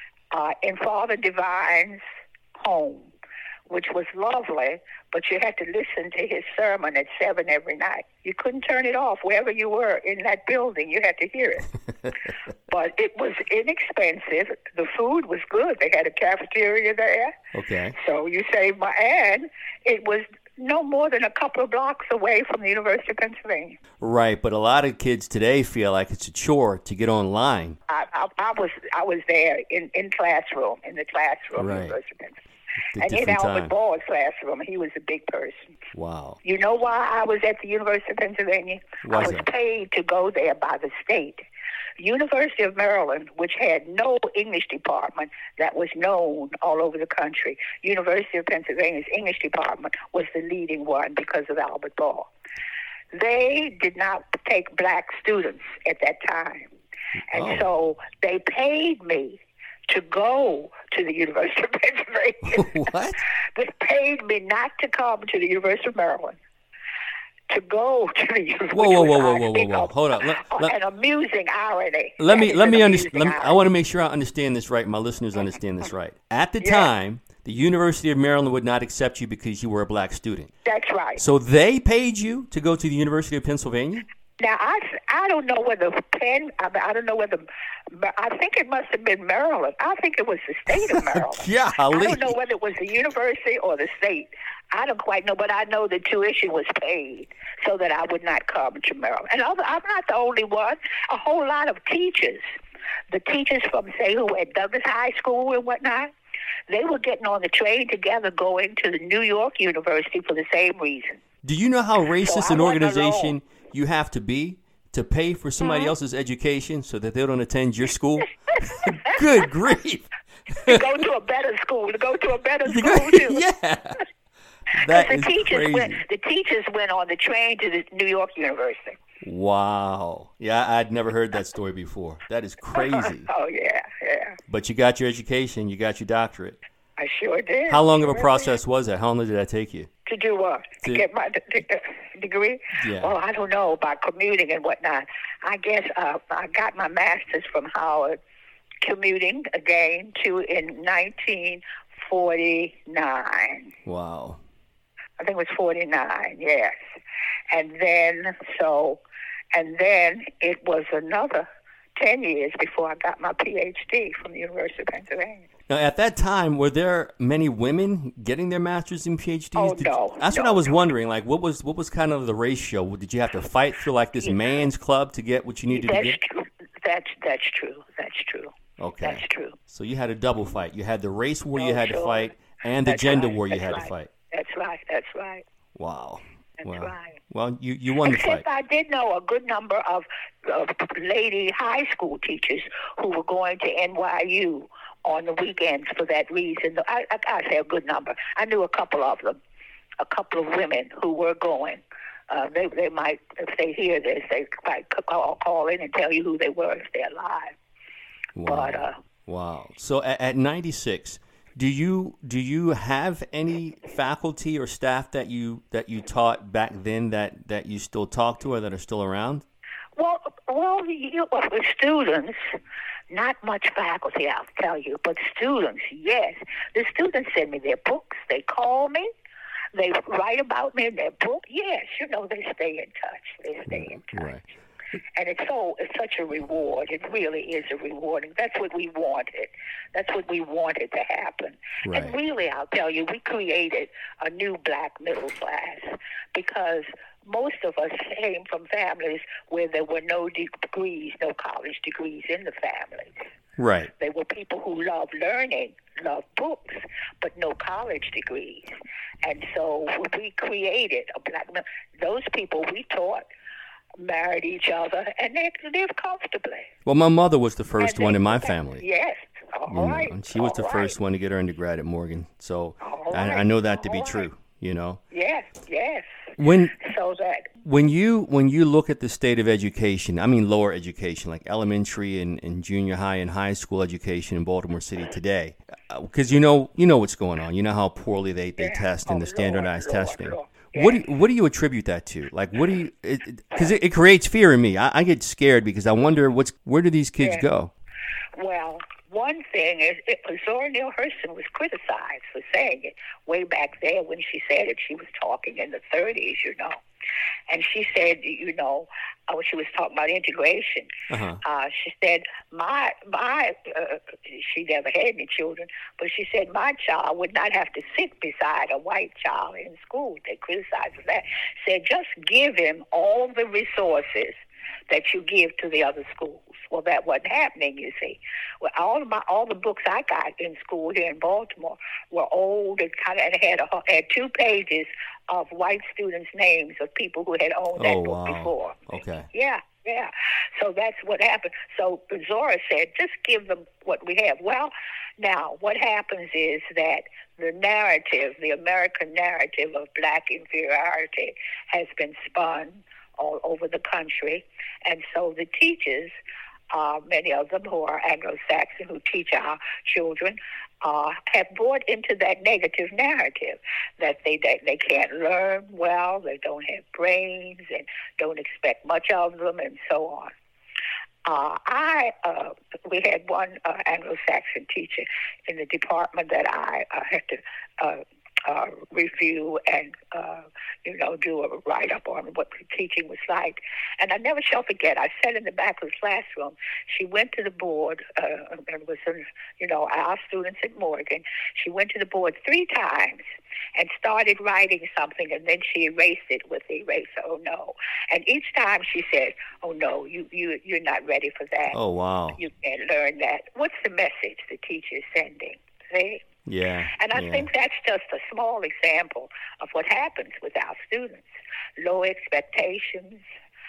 in Father Divine's home, which was lovely, but you had to listen to his sermon at 7 every night. You couldn't turn it off. Wherever you were in that building, you had to hear it. But it was inexpensive. The food was good. They had a cafeteria there. Okay. So you saved and it was no more than a couple of blocks away from the University of Pennsylvania. Right, but a lot of kids today feel like it's a chore to get online. I was there in the classroom, right. University of Pennsylvania. And in Albert Bohr's classroom, he was a big person. Wow. You know why I was at the University of Pennsylvania? I was paid to go there by the state. University of Maryland, which had no English department that was known all over the country, University of Pennsylvania's English department was the leading one because of Albert Bohr. They did not take black students at that time. And so they paid me to go to the University of Pennsylvania. What? They paid me not to come to the University of Maryland. To go to the University. Whoa! Hold up. An amusing irony. Let me understand. I want to make sure I understand this right. My listeners understand this right. At the time, the University of Maryland would not accept you because you were a black student. That's right. So they paid you to go to the University of Pennsylvania? Now, I don't know whether I don't know whether, I think it must have been Maryland. I think it was the state of Maryland. I don't know whether it was the university or the state. I don't quite know, but I know the tuition was paid so that I would not come to Maryland. And I'm not the only one. A whole lot of teachers, the teachers from, say, who were at Douglas High School and whatnot, they were getting on the train together going to the New York University for the same reason. Do you know how racist an organization you have to be to pay for somebody else's education so that they don't attend your school? Good grief. To go to a better school. Too. Yeah. That is crazy. The teachers went on the train to the New York University. Wow. Yeah, I'd never heard that story before. That is crazy. Oh, yeah. But you got your education. You got your doctorate. I sure did. How long of a process was that? How long did that take you? To do what? To get my degree? Yeah. Well, I don't know, by commuting and whatnot. I guess I got my master's from Howard, commuting again in 1949. Wow. I think it was 49, yes. And then it was another 10 years before I got my PhD from the University of Pennsylvania. Now, at that time, were there many women getting their masters and PhDs? Oh, no. That's what I was wondering. Like, what was kind of the ratio? Did you have to fight through like this man's club to get what you needed to get? That's true. Okay. That's true. So you had a double fight. You had the race war you had to fight, and the gender war you had to fight. That's right. Wow. That's right. Well, you won the fight. Except I did know a good number of lady high school teachers who were going to NYU on the weekends for that reason. I say a good number. I knew a couple of them, a couple of women who were going. They might, if they hear this, they might call in and tell you who they were if they're alive. Wow. Wow. So at 96, do you have any faculty or staff that you taught back then that you still talk to or that are still around? Well, with students, not much faculty, I'll tell you, but students, yes. The students send me their books. They call me. They write about me in their book. Yes, they stay in touch. Right. And it's such a reward. It really is a rewarding. That's what we wanted. That's what we wanted to happen. Right. And really, I'll tell you, we created a new black middle class because most of us came from families where there were no degrees, no college degrees in the families. Right. They were people who loved learning, loved books, but no college degrees. And so we created a black middle. Those people we taught married each other, and they lived comfortably. Well, my mother was the first one in my family. Yes. All right. And she was the first one to get her undergrad at Morgan. So I know that to be true, you know. Yes, yes. When you look at the state of education, I mean lower education, like elementary and junior high and high school education in Baltimore City today, because you know what's going on. You know how poorly they test in the standardized testing. Yeah. What do you attribute that to? Like, what do you? Because it creates fear in me. I get scared because I wonder where do these kids go? Well, one thing is, Zora Neale Hurston was criticized for saying it way back there when she said it. She was talking in the 30s, you know. And she said, you know, when she was talking about integration, she said, she never had any children, but she said, my child would not have to sit beside a white child in school. They criticized for that. Said, just give him all the resources that you give to the other schools. Well, that wasn't happening, you see. Well, all the books I got in school here in Baltimore were old and kind of had 2 pages of white students' names of people who had owned that book before. Okay. Yeah. So that's what happened. So Zora said, just give them what we have. Well, now what happens is that the narrative, the American narrative of black inferiority has been spun all over the country. And so the teachers, many of them who are Anglo-Saxon, who teach our children, have bought into that negative narrative that they can't learn well, they don't have brains, and don't expect much of them, and so on. We had one Anglo-Saxon teacher in the department that I had to review and, do a write-up on what the teaching was like. And I never shall forget, I sat in the back of the classroom. She went to the board, and was, our students at Morgan. She went to the board 3 times and started writing something, and then she erased it with the eraser. Oh, no. And each time she said, oh, no, you're not ready for that. Oh, wow. You can't learn that. What's the message the teacher is sending? See? Yeah. And I think that's just a small example of what happens with our students. Low expectations,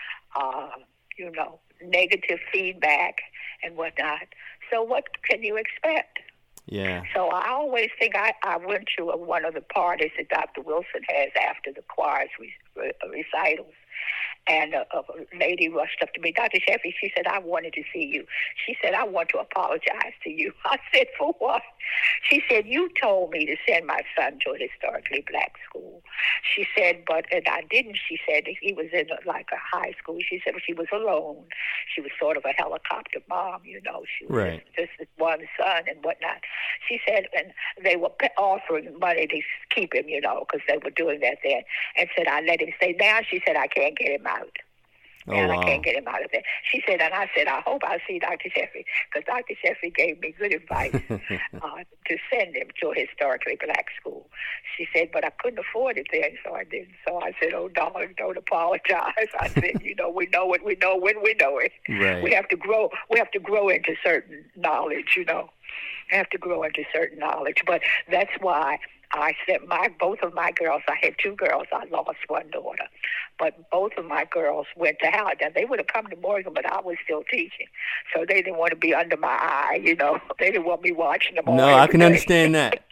negative feedback and whatnot. So what can you expect? Yeah. So I always think I went to one of the parties that Dr. Wilson has after the choir's recitals. And a lady rushed up to me, Dr. Sheffy, she said, I wanted to see you. She said, I want to apologize to you. I said, for what? She said, you told me to send my son to a historically black school. She said, and I didn't. She said, he was in a high school. She said she was alone. She was sort of a helicopter mom, She was just this one son and whatnot. She said, and they were offering money to keep him, because they were doing that then. And said, I let him stay. Now she said, I can't get him out. And I can't get him out of there. She said, and I said, I hope I'll see Dr. Sheffy, because Dr. Sheffy gave me good advice to send him to a historically black school. She said, but I couldn't afford it then, so I didn't. So I said, oh, darling, don't apologize. I said, we know what we know when we know it. Right. We have to grow into certain knowledge, We have to grow into certain knowledge. But that's why I said both of my girls, I had 2 girls, I lost one daughter, but both of my girls went to Howard. Now, they would have come to Morgan, but I was still teaching, so they didn't want to be under my eye, They didn't want me watching them all. No, I can understand that.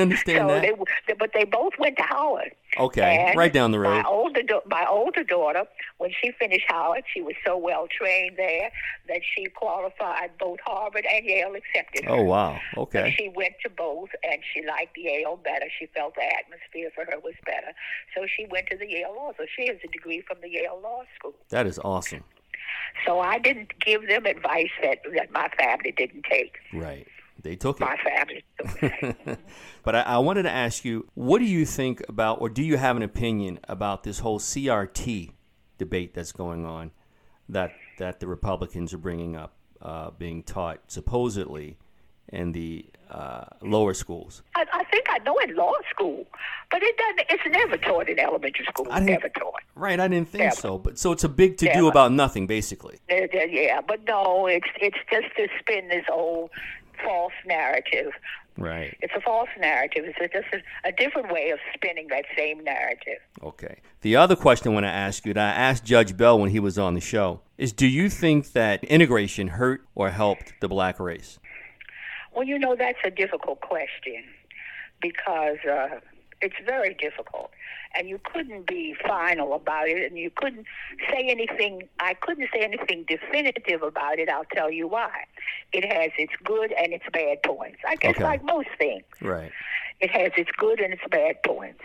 But they both went to Howard. Okay, and right down the road. My older daughter, when she finished Howard, she was so well trained there that she qualified both Harvard and Yale accepted her. Oh, wow. Okay. And she went to both, and she liked Yale better. She felt the atmosphere for her was better. So she went to the Yale Law. So she has a degree from the Yale Law School. That is awesome. So I didn't give them advice that my family didn't take. Right. They took it. My family took it. But I wanted to ask you, what do you think about, or do you have an opinion about this whole CRT debate that's going on? that the Republicans are bringing up being taught supposedly in the lower schools. I think I know in law school, but it doesn't. It's never taught in elementary school. Never taught. Right, I didn't think Never. so. But so it's a big to do about nothing, basically. Yeah, but no, it's just to spin this old false narrative. Right. It's a false narrative. It's just a different way of spinning that same narrative. Okay. The other question I want to ask you, that I asked Judge Bell when he was on the show, is do you think that integration hurt or helped the black race? Well, that's a difficult question because it's very difficult. And you couldn't be final about it, and you couldn't say anything. I couldn't say anything definitive about it. I'll tell you why. It has its good and its bad points. I guess like most things. Right. It has its good and its bad points.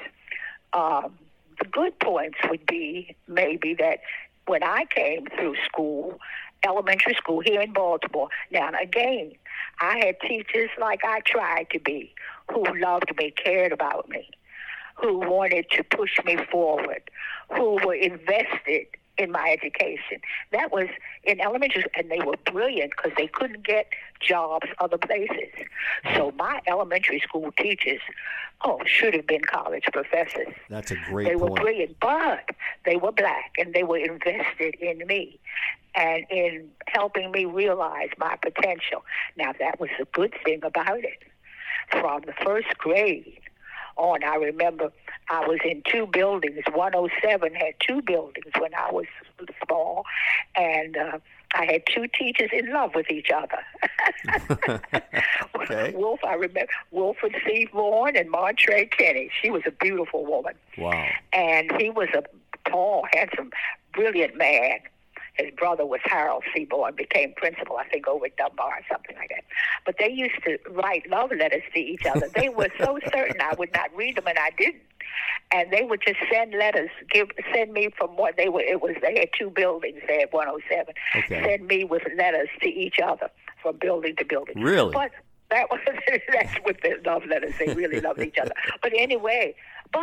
The good points would be maybe that when I came through school, elementary school here in Baltimore, now again, I had teachers like I tried to be, who loved me, cared about me, who wanted to push me forward, who were invested in my education. That was in elementary school, and they were brilliant because they couldn't get jobs other places. So my elementary school teachers, should have been college professors. That's a great point. They were brilliant, but they were black, and they were invested in me and in helping me realize my potential. Now, that was the good thing about it. From the first grade on, I remember I was in two buildings. 107 had two buildings when I was small, and I had two teachers in love with each other. Okay. I remember Wilfred C. Vaughan and Montre Kenny. She was a beautiful woman. Wow. And he was a tall, handsome, brilliant man. His brother was Harold C. Vaughan, became principal, I think, over at Dunbar or something like that. But they used to write love letters to each other. They were so certain I would not read them, and I didn't. And they would just send letters, send me from what they were. They had two buildings there at 107. Okay. Send me with letters to each other from building to building. Really? But that's what the love letters. They really loved each other. But anyway,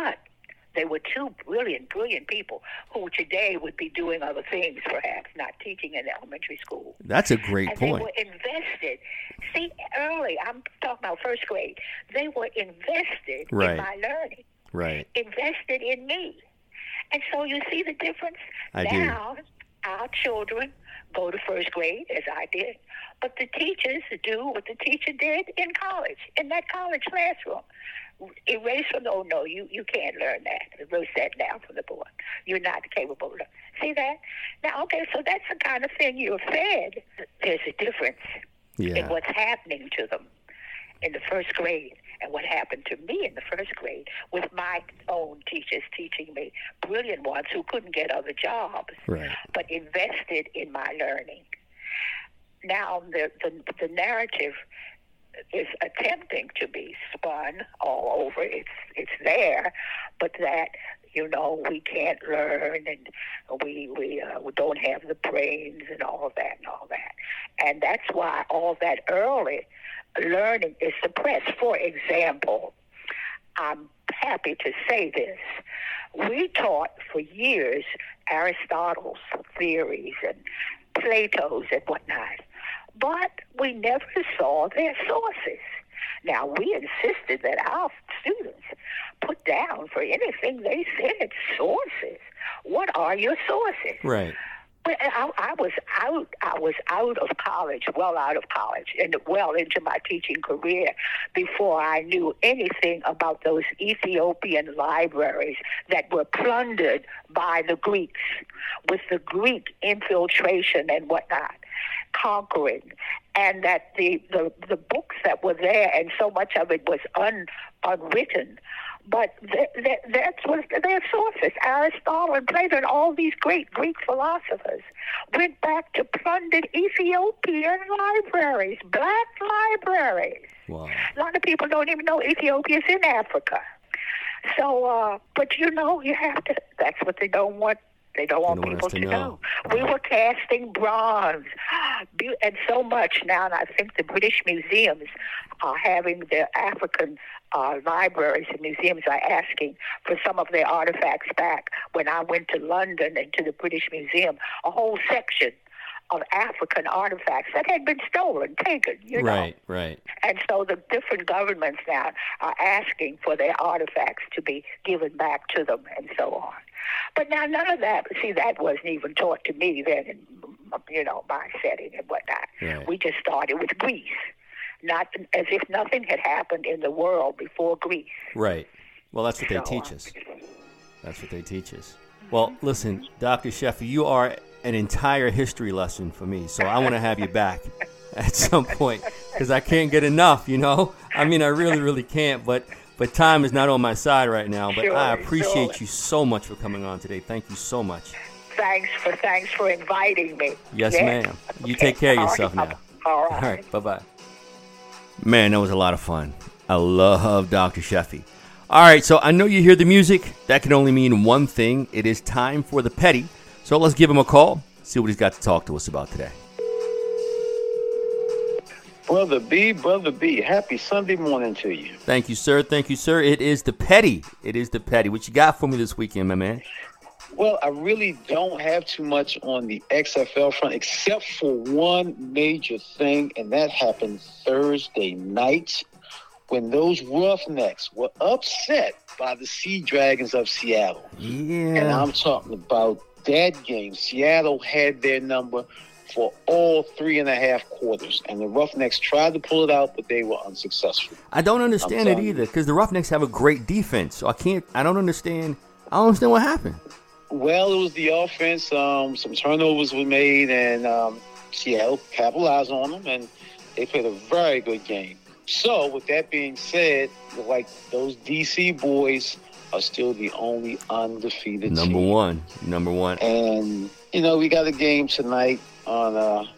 they were two brilliant people who today would be doing other things, perhaps, not teaching in elementary school. That's a great point. They were invested. See, early, I'm talking about first grade, they were invested in my learning. Right. Invested in me. And so you see the difference? Now, our children go to first grade, as I did, but the teachers do what the teacher did in college, in that college classroom. Erase from you can't learn that. Erase that down from the board. You're not capable of it. See that? Now, okay, so that's the kind of thing you're fed. There's a difference in what's happening to them in the first grade and what happened to me in the first grade with my own teachers teaching me, brilliant ones who couldn't get other jobs, but invested in my learning. Now, the narrative is attempting to be spun all over. It's there, but that we can't learn, and we don't have the brains, and all of that, and that's why all that early learning is suppressed. For example, I'm happy to say this: we taught for years Aristotle's theories and Plato's and whatnot, but we never saw their sources. Now, we insisted that our students put down for anything they said sources. What are your sources? Right. But I was out of college, well out of college, and well into my teaching career before I knew anything about those Ethiopian libraries that were plundered by the Greeks, with the Greek infiltration and whatnot, conquering, and that the books that were there, and so much of it was unwritten. But that's what their sources. Aristotle and Plato and all these great Greek philosophers went back to plundered Ethiopian libraries, black libraries. Wow. A lot of people don't even know Ethiopia's in Africa. So, but you have to, that's what they don't want They don't want us people to to know. know. We were casting bronze. And so much now, and I think the British museums are having their African libraries and museums are asking for some of their artifacts back. When I went to London and to the British Museum, a whole section of African artifacts that had been stolen, taken, you know. Right. And so the different governments now are asking for their artifacts to be given back to them and so on. But now none of that, see, that wasn't even taught to me then in, my setting and whatnot. Right. We just started with Greece. Not as if nothing had happened in the world before Greece. Right. Well, that's what they teach us. That's what they teach us. Well, listen, Dr. Sheffer, you are an entire history lesson for me, so I want to have you back at some point because I can't get enough, I mean, I really, really can't, but time is not on my side right now. But I appreciate you so much for coming on today. Thank you so much. Thanks for inviting me. Yes, ma'am. You take care of yourself now. All right. All right. Bye-bye. Man, that was a lot of fun. I love Dr. Sheffy. All right, so I know you hear the music. That can only mean one thing. It is time for the Petty. So let's give him a call, see what he's got to talk to us about today. Brother B, happy Sunday morning to you. Thank you, sir. It is the Petty. What you got for me this weekend, my man? Well, I really don't have too much on the XFL front except for one major thing, and that happened Thursday night when those Roughnecks were upset by the Sea Dragons of Seattle. Yeah. And I'm talking about that game. Seattle had their number for all 3.5 quarters, and the Roughnecks tried to pull it out, but they were unsuccessful. I don't understand it either, because the Roughnecks have a great defense, so I don't understand what happened. Well, it was the offense. Some turnovers were made, and Seattle capitalized on them, and they played a very good game. So, with that being said, like those DC boys are still the only undefeated Number team. Number one. And, we got a game tonight on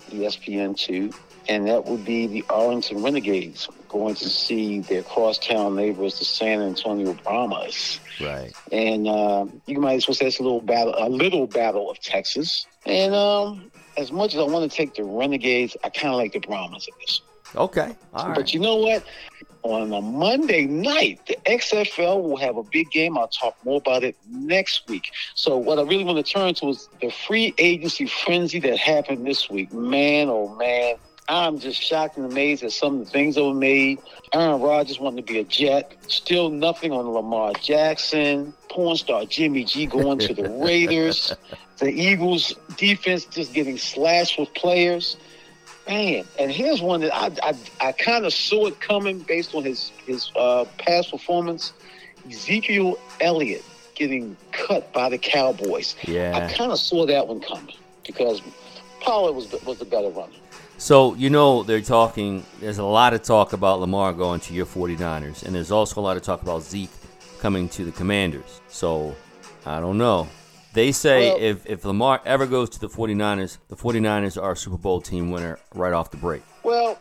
ESPN2, and that would be the Arlington Renegades going to see their crosstown neighbors, the San Antonio Brahmas. Right. And you might as well say it's a little battle of Texas. And as much as I want to take the Renegades, I kind of like the Brahmas in this. Okay. All right. But you know what? On a Monday night, the XFL will have a big game. I'll talk more about it next week. So what I really want to turn to is the free agency frenzy that happened this week. Man, oh man, I'm just shocked and amazed at some of the things that were made. Aaron Rodgers wanting to be a Jet. Still nothing on Lamar Jackson. Porn star Jimmy G going to the Raiders. The Eagles defense just getting slashed with players. Man, and here's one that I kind of saw it coming based on his past performance. Ezekiel Elliott getting cut by the Cowboys. Yeah. I kind of saw that one coming because Pollard was the better runner. So, there's a lot of talk about Lamar going to your 49ers, and there's also a lot of talk about Zeke coming to the Commanders. So, I don't know. They say if Lamar ever goes to the 49ers are a Super Bowl team winner right off the break. Well,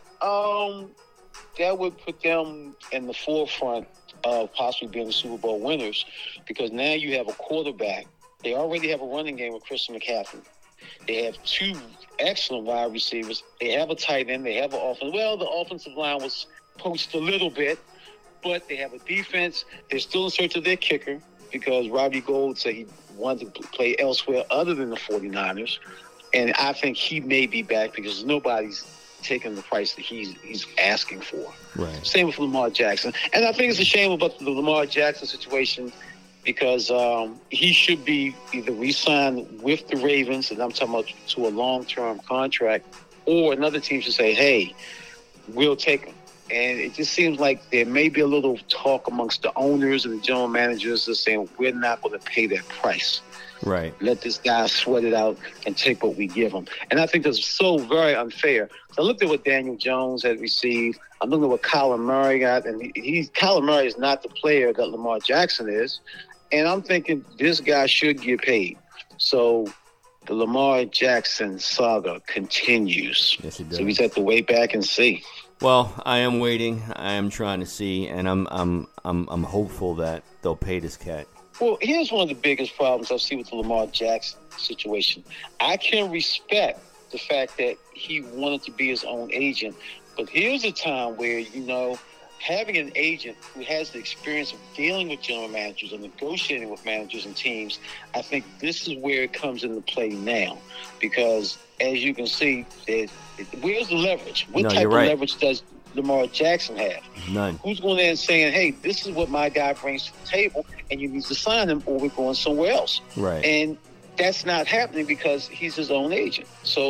that would put them in the forefront of possibly being the Super Bowl winners because now you have a quarterback. They already have a running game with Christian McCaffrey. They have 2 excellent wide receivers. They have a tight end. They have an offense. Well, the offensive line was poached a little bit, but they have a defense. They're still in search of their kicker because Robbie Gould said he wanted to play elsewhere other than the 49ers. And I think he may be back because nobody's taking the price that he's asking for. Right. Same with Lamar Jackson. And I think it's a shame about the Lamar Jackson situation because he should be either re-signed with the Ravens, and I'm talking about to a long-term contract, or another team should say, hey, we'll take him. And it just seems like there may be a little talk amongst the owners and the general managers that's saying, we're not going to pay that price. Right. Let this guy sweat it out and take what we give him. And I think that's so very unfair. So I looked at what Daniel Jones had received. I'm looking at what Kyler Murray got. And Kyler Murray is not the player that Lamar Jackson is. And I'm thinking this guy should get paid. So the Lamar Jackson saga continues. Yes, it does. So we just have to wait back and see. Well, I am waiting. I am trying to see, and I'm hopeful that they'll pay this cat Well, here's one of the biggest problems I see with the Lamar Jackson situation. I can respect the fact that he wanted to be his own agent, but here's a time where, having an agent who has the experience of dealing with general managers and negotiating with managers and teams, I think this is where it comes into play now. Because, as you can see, where's the leverage? What type of leverage does Lamar Jackson have? None. Who's going there and saying, hey, this is what my guy brings to the table, and you need to sign him or we're going somewhere else? Right. And that's not happening because he's his own agent.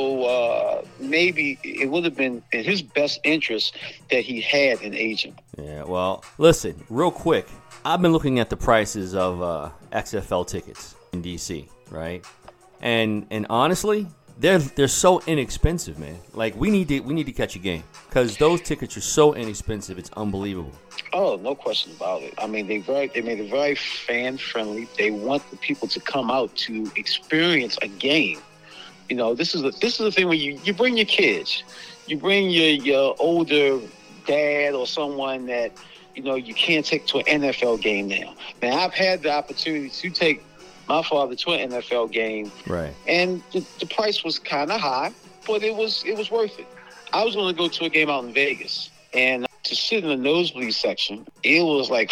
So maybe it would have been in his best interest that he had an agent. Yeah, well, listen, real quick. I've been looking at the prices of XFL tickets in D.C., right? And honestly, they're so inexpensive, man. Like, we need to catch a game because those tickets are so inexpensive. It's unbelievable. Oh, no question about it. I mean, they made it very fan friendly. They want the people to come out to experience a game. This is the thing when you bring your kids, you bring your older dad or someone that you can't take to an NFL game now. Now, I've had the opportunity to take my father to an NFL game, right? And the price was kind of high, but it was worth it. I was going to go to a game out in Vegas, and to sit in the nosebleed section, it was like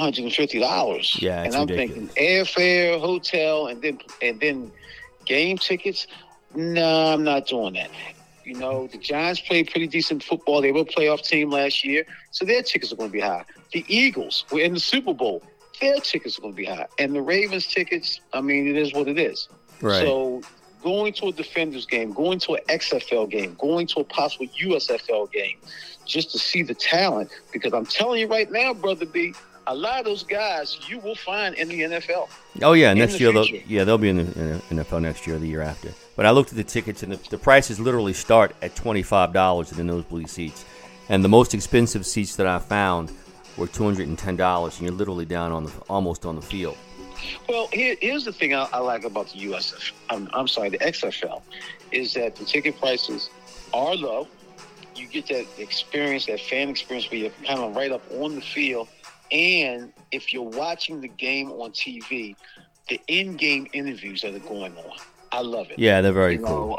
$450. Yeah, and I'm thinking airfare, hotel, and then game tickets. No, I'm not doing that. The Giants played pretty decent football. They were a playoff team last year, so their tickets are going to be high. The Eagles were in the Super Bowl. Their tickets are going to be high. And the Ravens tickets, I mean, it is what it is. Right. So going to a Defenders game, going to an XFL game, going to a possible USFL game, just to see the talent. Because I'm telling you right now, Brother B, a lot of those guys you will find in the NFL. Oh, yeah, next year. They'll be in the NFL next year or the year after. But I looked at the tickets, and the prices literally start at $25 in the nosebleed seats. And the most expensive seats that I found were $210, and you're literally down almost on the field. Well, here's the thing I like about the the XFL, is that the ticket prices are low. You get that experience, that fan experience where you're kind of right up on the field. And if you're watching the game on TV, the in-game interviews that are going on, I love it. Yeah, they're very cool.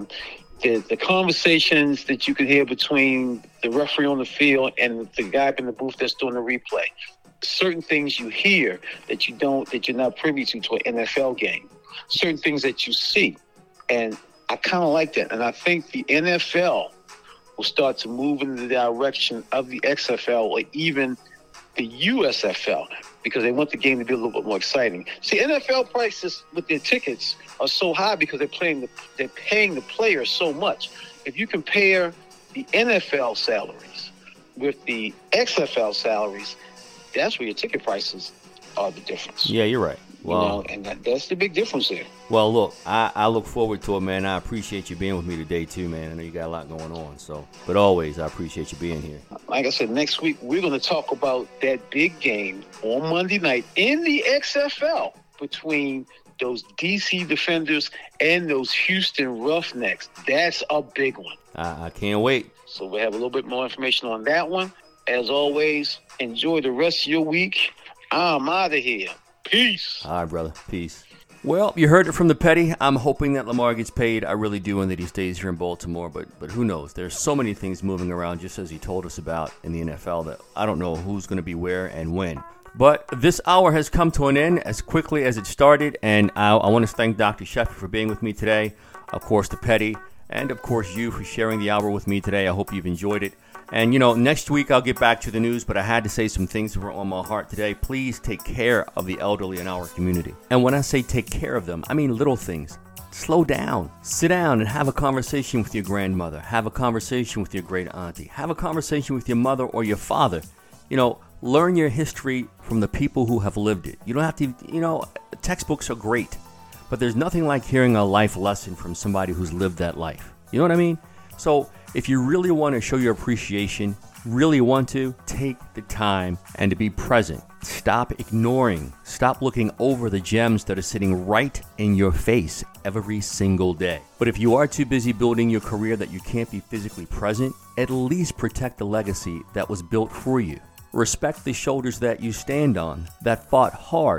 The conversations that you can hear between the referee on the field and the guy in the booth that's doing the replay. Certain things you hear that you're not privy to an NFL game. Certain things that you see. And I kind of like that. And I think the NFL will start to move in the direction of the XFL or even the USFL, because they want the game to be a little bit more exciting. See, NFL prices with their tickets are so high because they're paying the players so much. If you compare the NFL salaries with the XFL salaries, that's where your ticket prices are the difference. Yeah, you're right. Well, and that's the big difference there. Well, look, I look forward to it, man. I appreciate you being with me today, too, man. I know you got a lot going on, but always, I appreciate you being here. Like I said, next week, we're going to talk about that big game on Monday night in the XFL between those DC Defenders and those Houston Roughnecks. That's a big one. I can't wait. So we'll have a little bit more information on that one. As always, enjoy the rest of your week. I'm out of here. Peace. All right, brother. Peace. Well, you heard it from the Petty. I'm hoping that Lamar gets paid. I really do, and that he stays here in Baltimore. But who knows? There's so many things moving around, just as he told us about in the NFL, that I don't know who's going to be where and when. But this hour has come to an end as quickly as it started, and I want to thank Dr. Sheffield for being with me today. Of course, the Petty, and of course you for sharing the hour with me today. I hope you've enjoyed it. And, next week I'll get back to the news, but I had to say some things that were on my heart today. Please take care of the elderly in our community. And when I say take care of them, I mean little things. Slow down. Sit down and have a conversation with your grandmother. Have a conversation with your great auntie. Have a conversation with your mother or your father. Learn your history from the people who have lived it. You don't have to, textbooks are great, but there's nothing like hearing a life lesson from somebody who's lived that life. You know what I mean? So if you really want to show your appreciation, really want to, take the time and to be present. Stop ignoring. Stop looking over the gems that are sitting right in your face every single day. But if you are too busy building your career that you can't be physically present, at least protect the legacy that was built for you. Respect the shoulders that you stand on, that fought hard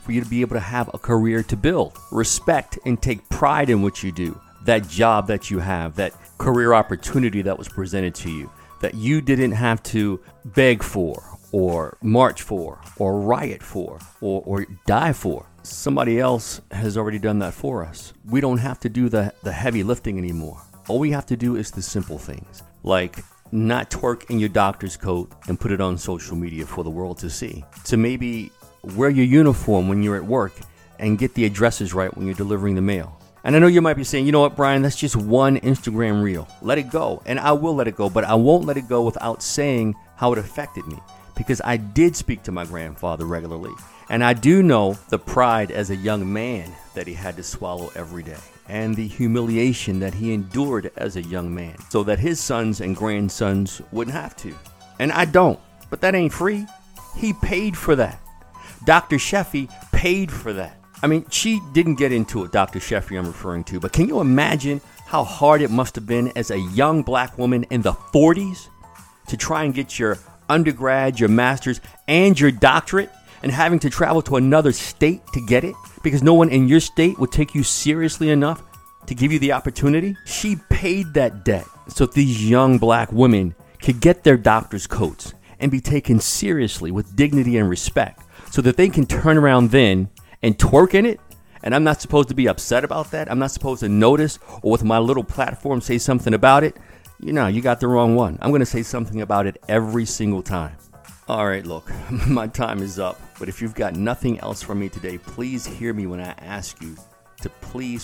for you to be able to have a career to build. Respect and take pride in what you do. That job that you have, that career opportunity that was presented to you, that you didn't have to beg for or march for or riot for or die for. Somebody else has already done that for us. We don't have to do the heavy lifting anymore. All we have to do is the simple things, like not twerk in your doctor's coat and put it on social media for the world to see. To maybe wear your uniform when you're at work and get the addresses right when you're delivering the mail. And I know you might be saying, you know what, Brian, that's just one Instagram reel. Let it go. And I will let it go, but I won't let it go without saying how it affected me. Because I did speak to my grandfather regularly. And I do know the pride as a young man that he had to swallow every day. And the humiliation that he endured as a young man. So that his sons and grandsons wouldn't have to. And I don't. But that ain't free. He paid for that. Dr. Sheffy paid for that. I mean, she didn't get into it, Dr. Sheffy I'm referring to, but can you imagine how hard it must have been as a young black woman in the 40s to try and get your undergrad, your master's, and your doctorate, and having to travel to another state to get it because no one in your state would take you seriously enough to give you the opportunity? She paid that debt so these young black women could get their doctor's coats and be taken seriously with dignity and respect so that they can turn around then and twerk in it. And I'm not supposed to be upset about that. I'm not supposed to notice or with my little platform say something about it. You know, you got the wrong one. I'm going to say something about it every single time. All right, look, my time is up. But if you've got nothing else from me today, please hear me when I ask you to please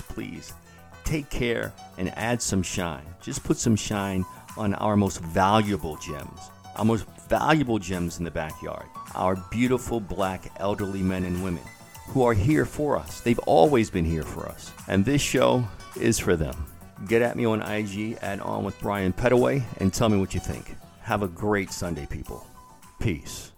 take care and add some shine. Just put some shine on our most valuable gems. Our most valuable gems in the backyard. Our beautiful black elderly men and women who are here for us. They've always been here for us. And this show is for them. Get at me on IG at On with Brian Petaway and tell me what you think. Have a great Sunday, people. Peace.